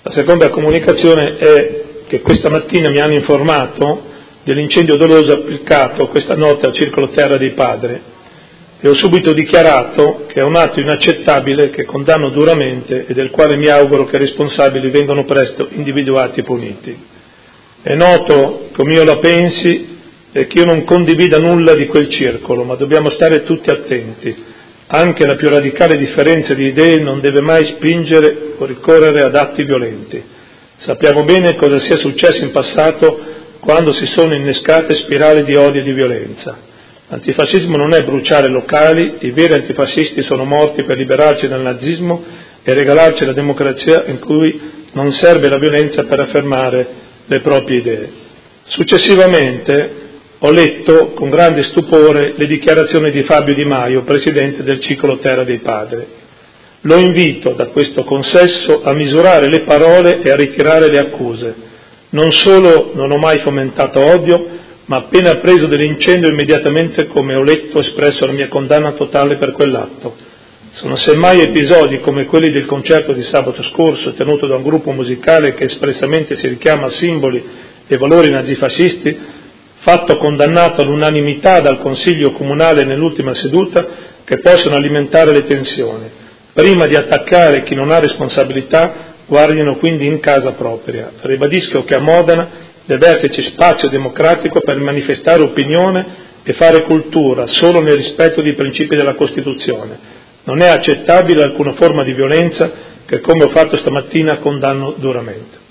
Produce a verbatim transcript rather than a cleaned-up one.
La seconda comunicazione è che questa mattina mi hanno informato dell'incendio doloso applicato questa notte al Circolo Terra dei Padri e ho subito dichiarato che è un atto inaccettabile che condanno duramente e del quale mi auguro che i responsabili vengano presto individuati e puniti. È noto come io la pensi e che io non condivida nulla di quel circolo, ma dobbiamo stare tutti attenti. Anche la più radicale differenza di idee non deve mai spingere o ricorrere ad atti violenti. Sappiamo bene cosa sia successo in passato quando si sono innescate spirali di odio e di violenza. L'antifascismo non è bruciare locali, i veri antifascisti sono morti per liberarci dal nazismo e regalarci la democrazia in cui non serve la violenza per affermare le proprie idee. Successivamente ho letto con grande stupore le dichiarazioni di Fabio Di Maio, presidente del Circolo Terra dei Padri. Lo invito da questo consesso a misurare le parole e a ritirare le accuse. Non solo non ho mai fomentato odio, ma appena appreso dell'incendio immediatamente, come ho letto, ho espresso la mia condanna totale per quell'atto. Sono semmai episodi come quelli del concerto di sabato scorso tenuto da un gruppo musicale che espressamente si richiama a simboli e valori nazifascisti, fatto condannato all'unanimità dal Consiglio Comunale nell'ultima seduta, che possono alimentare le tensioni. Prima di attaccare chi non ha responsabilità, guardino quindi in casa propria. Ribadisco che a Modena deve esserci spazio democratico per manifestare opinione e fare cultura, solo nel rispetto dei principi della Costituzione. Non è accettabile alcuna forma di violenza che, come ho fatto stamattina, condanno duramente.